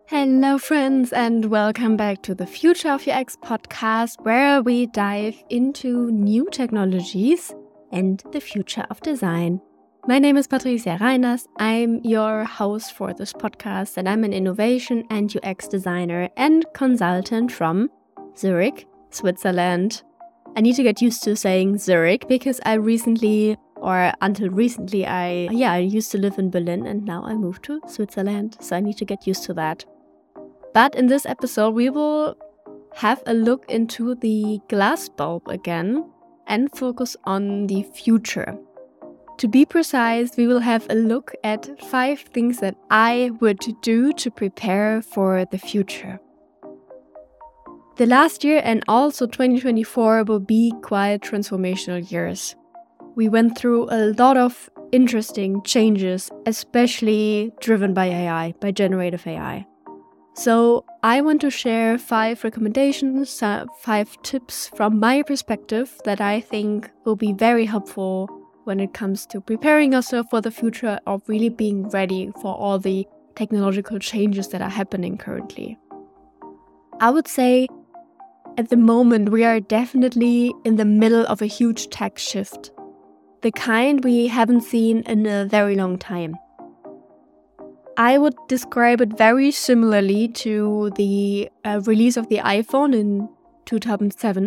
Hello, friends, and welcome back to the Future of UX podcast, where we dive into new technologies and the future of design. My name is Patricia Reiners. I'm your host for this podcast, and I'm an innovation and UX designer and consultant from Zurich, Switzerland. I need to get used to saying Zurich because until recently, I used to live in Berlin and now I moved to Switzerland, so I need to get used to that. But in this episode, we will have a look into the glass bulb again and focus on the future. To be precise, we will have a look at 5 things that I would do to prepare for the future. The last year and also 2024 will be quite transformational years. We went through a lot of interesting changes, especially driven by AI, by generative AI. So I want to share 5 recommendations, 5 tips from my perspective that I think will be very helpful when it comes to preparing yourself for the future or really being ready for all the technological changes that are happening currently. I would say at the moment we are definitely in the middle of a huge tech shift, the kind we haven't seen in a very long time. I would describe it very similarly to the release of the iPhone in 2007,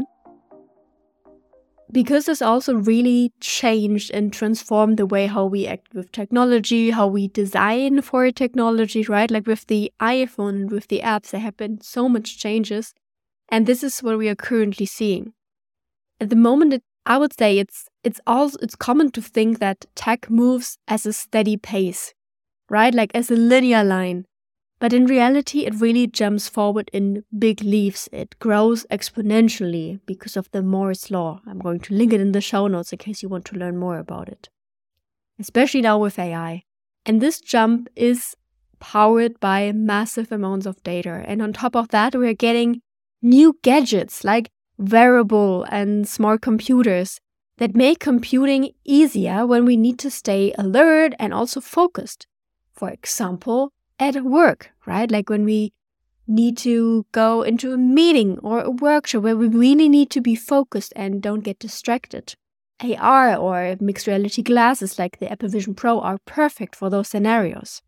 because this also really changed and transformed the way how we act with technology, how we design for technology, right? Like with the iPhone and with the apps, there have been so much changes, and this is what we are currently seeing. At the moment, I would say it's common to think that tech moves as a steady pace, right? Like as a linear line. But in reality, it really jumps forward in big leaps. It grows exponentially because of the Moore's law. I'm going to link it in the show notes in case you want to learn more about it. Especially now with AI. And this jump is powered by massive amounts of data. And on top of that, we're getting new gadgets like wearable and smart computers that make computing easier when we need to stay alert and also focused. For example, at work, right? Like when we need to go into a meeting or a workshop where we really need to be focused and don't get distracted. AR or mixed reality glasses like the Apple Vision Pro are perfect for those scenarios.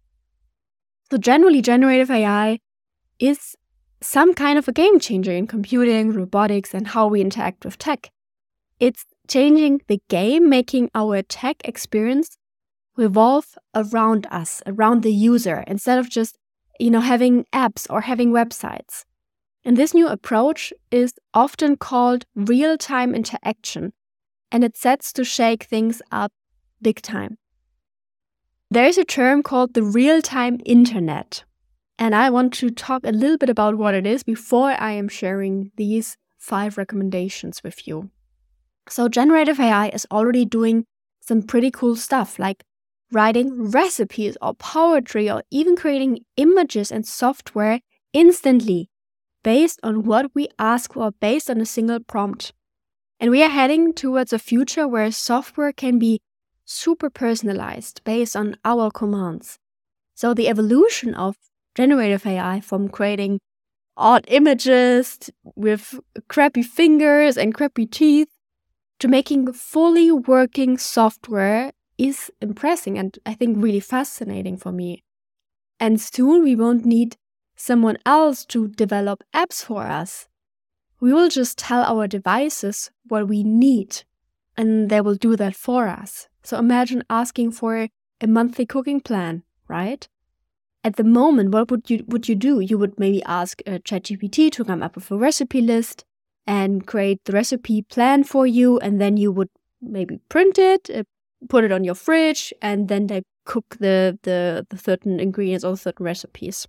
So generally, generative AI is some kind of a game changer in computing, robotics, and how we interact with tech. It's changing the game, making our tech experience revolve around us, around the user, instead of just, having apps or having websites. And this new approach is often called real-time interaction, and it's set to shake things up big time. There is a term called the real-time internet, and I want to talk a little bit about what it is before I am sharing these 5 recommendations with you. So generative AI is already doing some pretty cool stuff, like writing recipes or poetry or even creating images and software instantly based on what we ask for, based on a single prompt. And we are heading towards a future where software can be super personalized based on our commands. So the evolution of generative AI, from creating odd images with crappy fingers and crappy teeth to making fully working software, is impressive and I think really fascinating for me. And soon we won't need someone else to develop apps for us. We will just tell our devices what we need and they will do that for us. So imagine asking for a monthly cooking plan, right? At the moment, what would you do? You would maybe ask ChatGPT to come up with a recipe list and create the recipe plan for you, and then you would maybe print it, put it on your fridge, and then they cook the certain ingredients or certain recipes.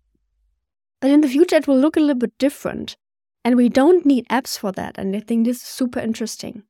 But in the future, it will look a little bit different. And we don't need apps for that. And I think this is super interesting.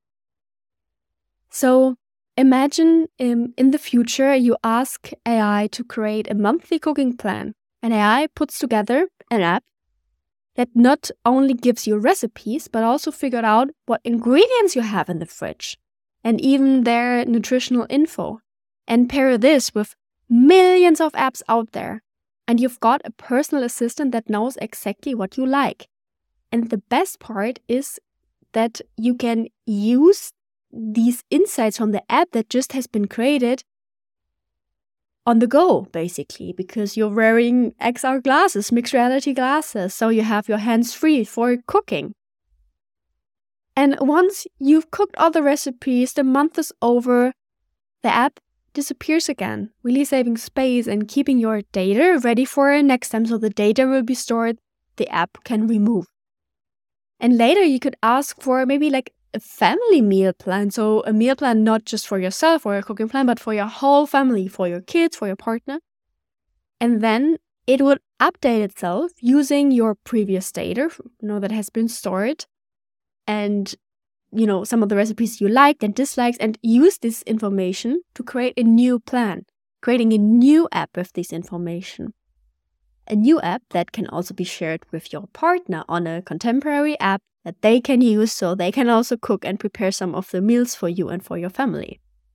So imagine in the future, you ask AI to create a monthly cooking plan. And AI puts together an app that not only gives you recipes, but also figured out what ingredients you have in the fridge and even their nutritional info. And pair this with millions of apps out there And you've got a personal assistant that knows exactly what you like. And the best part is that you can use these insights from the app that just has been created on the go, basically, because you're wearing XR glasses, mixed reality glasses, so you have your hands free for cooking. And once you've cooked all the recipes, the month is over, the app disappears again, really saving space and keeping your data ready for next time. So the data will be stored, the app can remove. And later you could ask for maybe like a family meal plan. So a meal plan not just for yourself or a cooking plan, but for your whole family, for your kids, for your partner. And then it would update itself using your previous data, that has been stored, and some of the recipes you liked and dislikes, and use this information to create a new plan, creating a new app with this information. A new app that can also be shared with your partner on a contemporary app that they can use, so they can also cook and prepare some of the meals for you and for your family.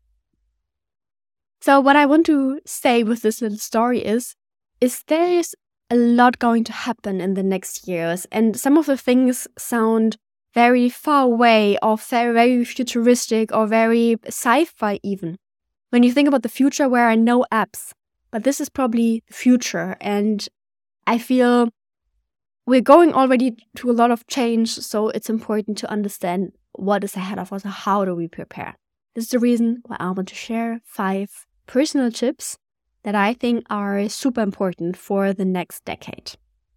So what I want to say with this little story is there is a lot going to happen in the next years, and some of the things sound very far away or very futuristic or very sci-fi even. When you think about the future where are no apps, but this is probably the future, and I feel we're going already to a lot of change, so it's important to understand what is ahead of us. How do we prepare? This is the reason why I want to share 5 personal tips that I think are super important for the next decade.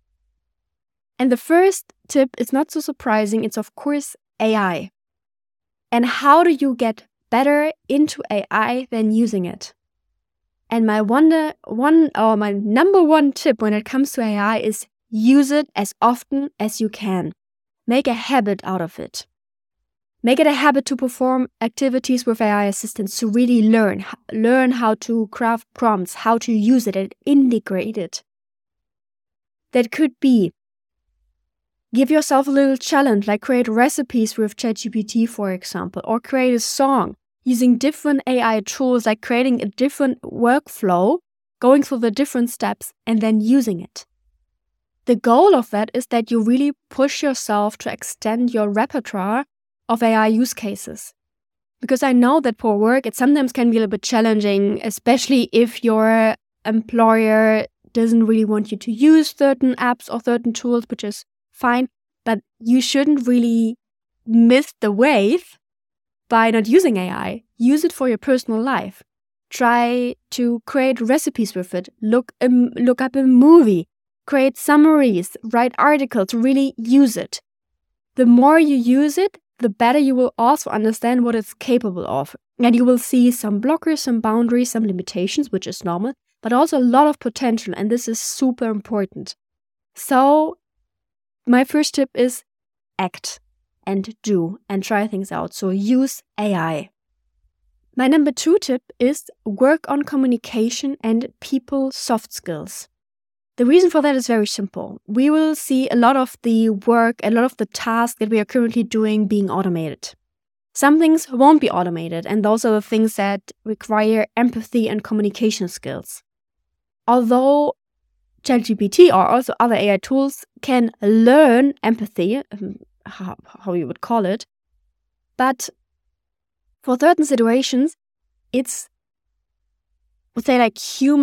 And the first tip is not so surprising. It's of course AI. And how do you get better into AI than using it? And my number one tip when it comes to AI is use it as often as you can. Make a habit out of it. Make it a habit to perform activities with AI assistants, to really learn how to craft prompts, how to use it and integrate it. That could be give yourself a little challenge, like create recipes with ChatGPT, for example, or create a song using different AI tools, like creating a different workflow, going through the different steps and then using it. The goal of that is that you really push yourself to extend your repertoire of AI use cases. Because I know that for work, it sometimes can be a little bit challenging, especially if your employer doesn't really want you to use certain apps or certain tools, which is fine, but you shouldn't really miss the wave by not using AI. Use it for your personal life. Try to create recipes with it. Look up a movie. Create summaries. Write articles. Really use it. The more you use it, the better you will also understand what it's capable of. And you will see some blockers, some boundaries, some limitations, which is normal, but also a lot of potential. And this is super important. So my first tip is act and do and try things out. So use AI. My number 2 tip is work on communication and people soft skills. The reason for that is very simple. We will see a lot of the work, a lot of the tasks that we are currently doing being automated. Some things won't be automated, and those are the things that require empathy and communication skills. Although ChatGPT or also other AI tools can learn empathy, how you would call it, but for certain situations, it's, would say, like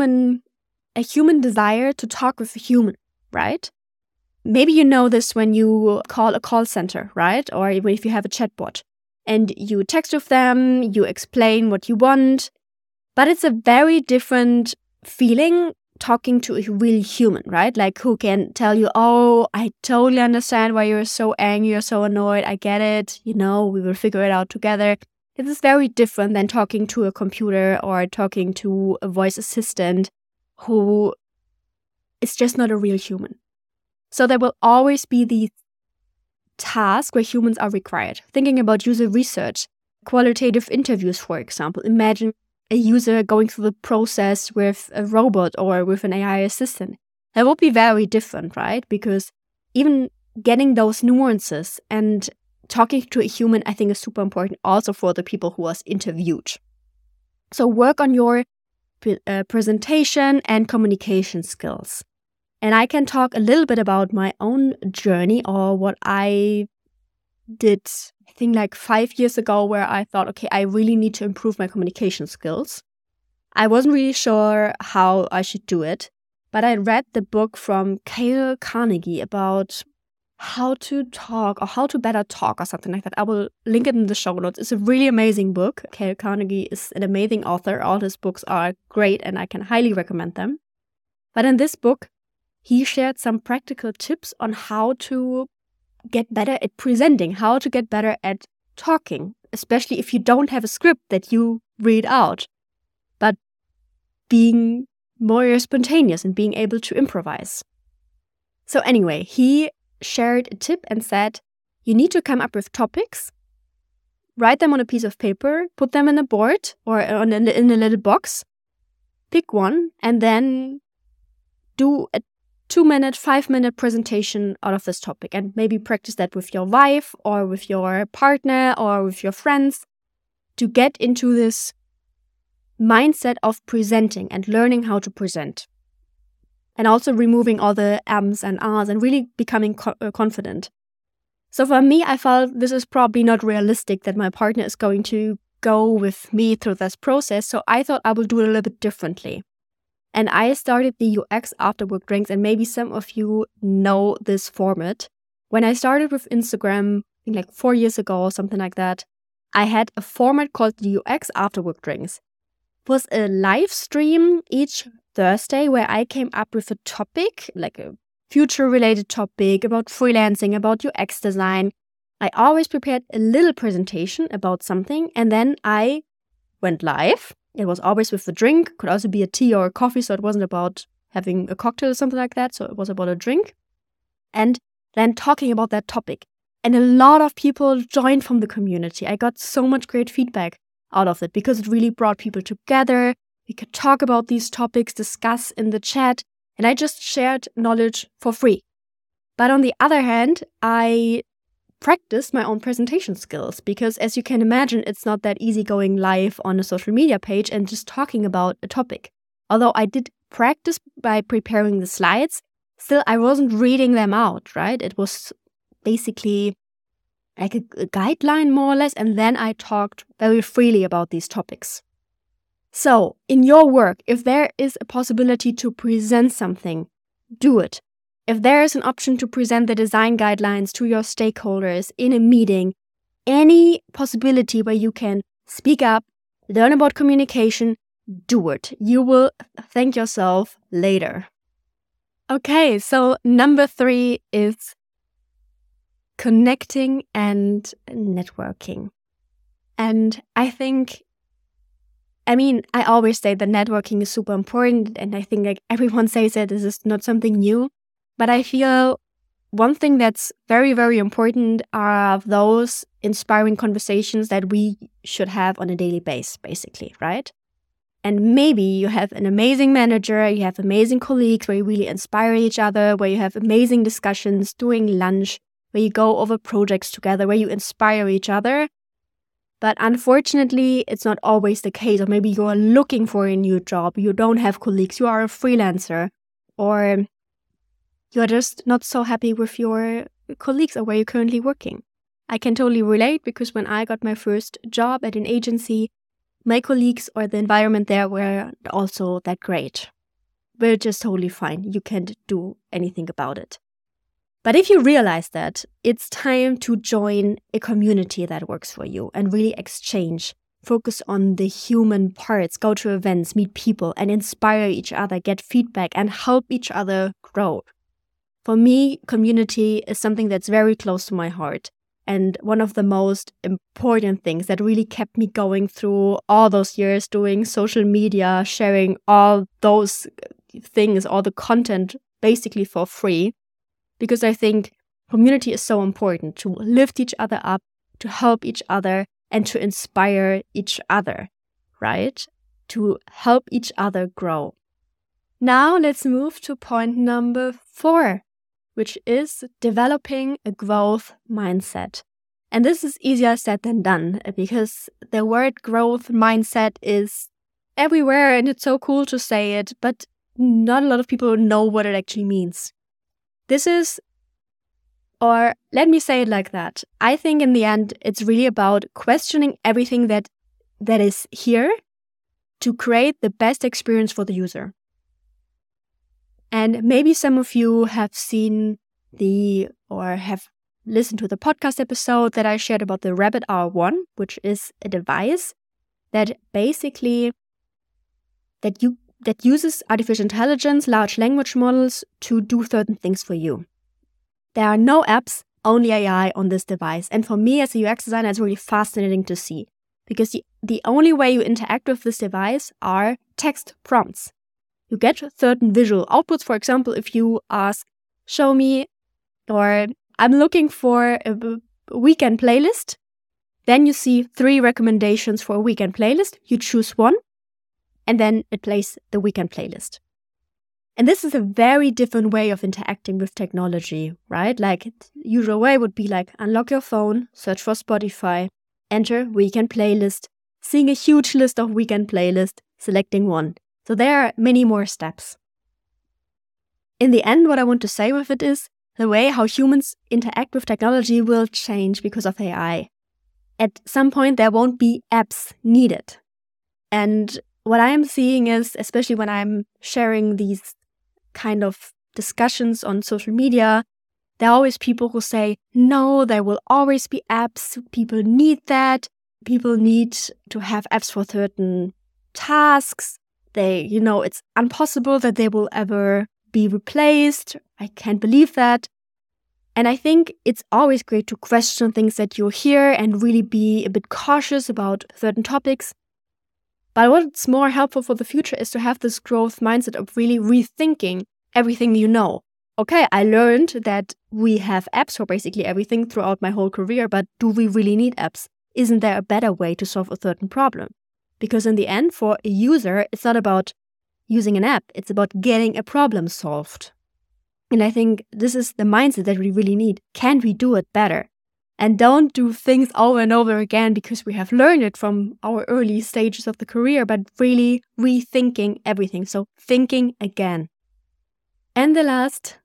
a human desire to talk with a human, right? Maybe you know this when you call a call center, right? Or even if you have a chatbot and you text with them, you explain what you want, but it's a very different feeling talking to a real human, right? Like who can tell you, oh, I totally understand why you're so angry, you're so annoyed, I get it, we will figure it out together. It is very different than talking to a computer or talking to a voice assistant who is just not a real human. So there will always be these tasks where humans are required. Thinking about user research, qualitative interviews, for example. Imagine a user going through the process with a robot or with an AI assistant. That would be very different, right? Because even getting those nuances and talking to a human, I think, is super important also for the people who was interviewed. So work on your presentation and communication skills. And I can talk a little bit about my own journey or what I did, I think like 5 years ago, where I thought, okay, I really need to improve my communication skills. I wasn't really sure how I should do it, but I read the book from Dale Carnegie about how to talk or how to better talk or something like that. I will link it in the show notes. It's a really amazing book. Dale Carnegie is an amazing author. All his books are great and I can highly recommend them. But in this book, he shared some practical tips on how to get better at presenting, how to get better at talking, especially if you don't have a script that you read out, but being more spontaneous and being able to improvise. So anyway, he shared a tip and said, you need to come up with topics, write them on a piece of paper, put them in a board or in a little box, pick one, and then do a 2-minute, 5-minute presentation out of this topic, and maybe practice that with your wife or with your partner or with your friends to get into this mindset of presenting and learning how to present. And also removing all the M's and R's and really becoming confident. So for me, I felt this is probably not realistic that my partner is going to go with me through this process. So I thought I will do it a little bit differently. And I started the UX After Work Drinks, and maybe some of you know this format. When I started with Instagram, I think like 4 years ago or something like that, I had a format called the UX After Work Drinks. It was a live stream each Thursday where I came up with a topic, like a future-related topic about freelancing, about UX design. I always prepared a little presentation about something, and then I went live. It was always with a drink, could also be a tea or a coffee, so it wasn't about having a cocktail or something like that, so it was about a drink. And then talking about that topic. And a lot of people joined from the community. I got so much great feedback out of it because it really brought people together. We could talk about these topics, discuss in the chat, and I just shared knowledge for free. But on the other hand, I practice my own presentation skills because, as you can imagine, it's not that easy going live on a social media page and just talking about a topic. Although I did practice by preparing the slides, still I wasn't reading them out, right? It was basically like a guideline more or less, and then I talked very freely about these topics. So in your work, if there is a possibility to present something, do it. If there is an option to present the design guidelines to your stakeholders in a meeting, any possibility where you can speak up, learn about communication, do it. You will thank yourself later. Okay, so number 3 is connecting and networking. And I always say that networking is super important, and I think like everyone says it, this is not something new. But I feel one thing that's very, very important are those inspiring conversations that we should have on a daily basis, basically, right? And maybe you have an amazing manager, you have amazing colleagues where you really inspire each other, where you have amazing discussions during lunch, where you go over projects together, where you inspire each other. But unfortunately, it's not always the case. Or maybe you are looking for a new job, you don't have colleagues, you are a freelancer, or you're just not so happy with your colleagues or where you're currently working. I can totally relate because when I got my first job at an agency, my colleagues or the environment there were also that great. We're just totally fine. You can't do anything about it. But if you realize that, it's time to join a community that works for you and really exchange. Focus on the human parts, go to events, meet people, and inspire each other, get feedback, and help each other grow. For me, community is something that's very close to my heart. And one of the most important things that really kept me going through all those years doing social media, sharing all those things, all the content basically for free. Because I think community is so important to lift each other up, to help each other, and to inspire each other, right? To help each other grow. Now let's move to point number 4. Which is developing a growth mindset. And this is easier said than done because the word growth mindset is everywhere and it's so cool to say it, but not a lot of people know what it actually means. Or let me say it like that. I think in the end, it's really about questioning everything that is here to create the best experience for the user. And maybe some of you have seen or have listened to the podcast episode that I shared about the Rabbit R1, which is a device that basically that uses artificial intelligence, large language models to do certain things for you. There are no apps, only AI on this device. And for me as a UX designer, it's really fascinating to see because the only way you interact with this device are text prompts. You get certain visual outputs. For example, if you ask, show me, or I'm looking for a weekend playlist, then you see 3 recommendations for a weekend playlist. You choose one, and then it plays the weekend playlist. And this is a very different way of interacting with technology, right? Like the usual way would be like unlock your phone, search for Spotify, enter weekend playlist, seeing a huge list of weekend playlists, selecting one. So there are many more steps. In the end, what I want to say with it is the way how humans interact with technology will change because of AI. At some point, there won't be apps needed. And what I'm seeing is, especially when I'm sharing these kind of discussions on social media, there are always people who say, no, there will always be apps. People need that. People need to have apps for certain tasks. It's impossible that they will ever be replaced. I can't believe that. And I think it's always great to question things that you hear and really be a bit cautious about certain topics. But what's more helpful for the future is to have this growth mindset of really rethinking everything you know. Okay, I learned that we have apps for basically everything throughout my whole career, but do we really need apps? Isn't there a better way to solve a certain problem? Because in the end, for a user, it's not about using an app, it's about getting a problem solved. And I think this is the mindset that we really need. Can we do it better? And don't do things over and over again because we have learned it from our early stages of the career, but really rethinking everything. So thinking again. And the last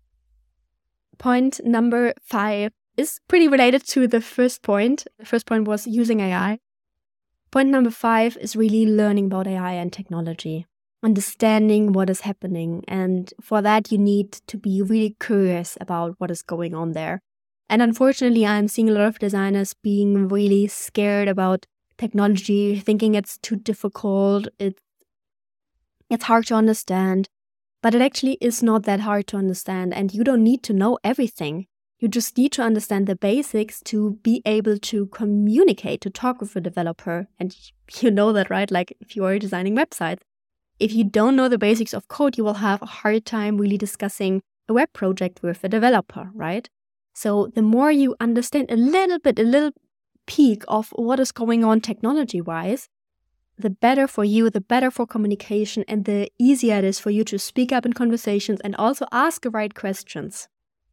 point, number 5, is pretty related to the first point. The first point was using AI. Point number 5 is really learning about AI and technology, understanding what is happening. And for that, you need to be really curious about what is going on there. And unfortunately, I'm seeing a lot of designers being really scared about technology, thinking it's too difficult, it's hard to understand. But it actually is not that hard to understand, and you don't need to know everything. You just need to understand the basics to be able to communicate, to talk with a developer. And you know that, right? Like if you are designing websites, if you don't know the basics of code, you will have a hard time really discussing a web project with a developer, right? So the more you understand a little peek of what is going on technology-wise, the better for you, the better for communication, and the easier it is for you to speak up in conversations and also ask the right questions.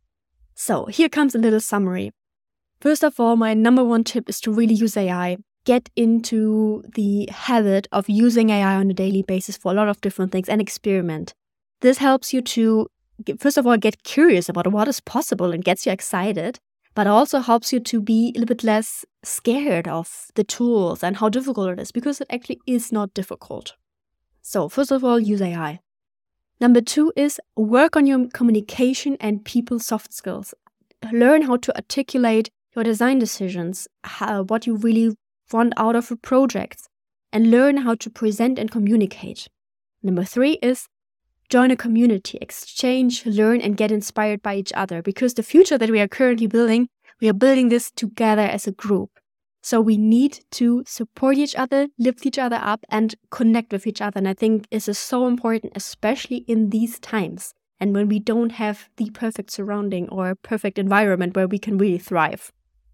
So here comes a little summary. First of all, my number 1 tip is to really use AI. Get into the habit of using AI on a daily basis for a lot of different things and experiment. This helps you to, first of all, get curious about what is possible and gets you excited, but also helps you to be a little bit less scared of the tools and how difficult it is, because it actually is not difficult. So first of all, use AI. Number 2 is work on your communication and people soft skills. Learn how to articulate your design decisions, what you really want out of a project, and learn how to present and communicate. Number 3 is join a community, exchange, learn, and get inspired by each other, because the future that we are currently building, we are building this together as a group. So we need to support each other, lift each other up, and connect with each other. And I think this is so important, especially in these times and when we don't have the perfect surrounding or perfect environment where we can really thrive.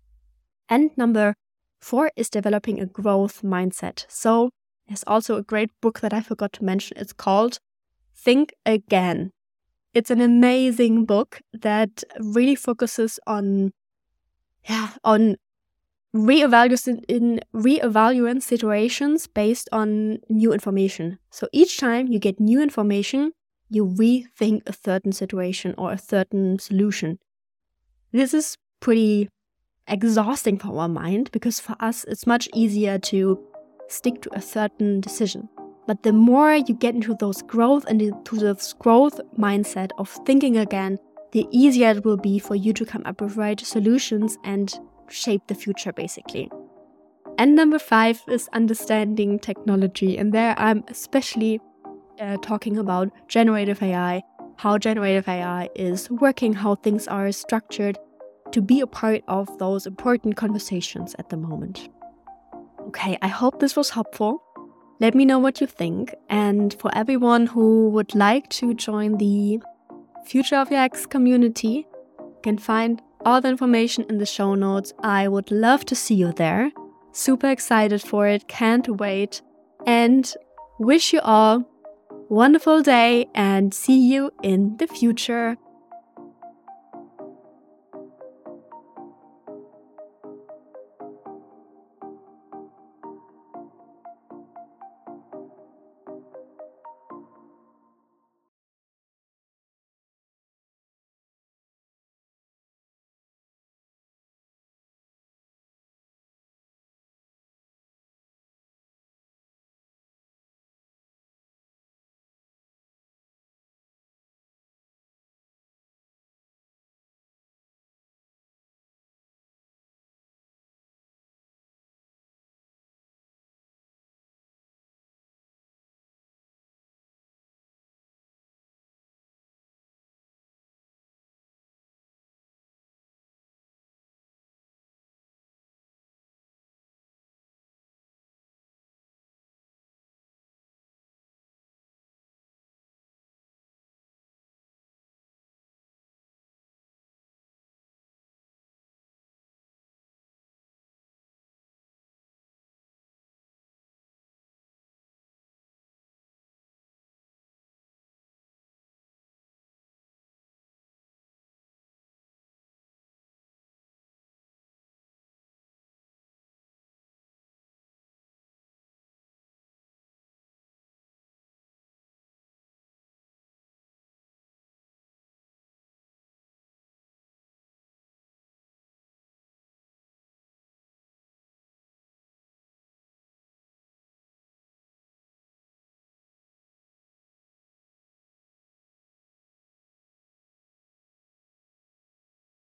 And number 4 is developing a growth mindset. So there's also a great book that I forgot to mention. It's called Think Again. It's an amazing book that really focuses on reevaluate situations based on new information. So each time you get new information, you rethink a certain situation or a certain solution. This is pretty exhausting for our mind, because for us it's much easier to stick to a certain decision. But the more you get into those growth mindset of thinking again, the easier it will be for you to come up with right solutions and shape the future, basically. And number 5 is understanding technology. And there I'm especially talking about generative AI, how generative AI is working, how things are structured to be a part of those important conversations at the moment. Okay, I hope this was helpful. Let me know what you think. And for everyone who would like to join the Future of UX community, you can find all the information in the show notes. I would love to see you there. Super excited for it, can't wait, and wish you all a wonderful day and see you in the future.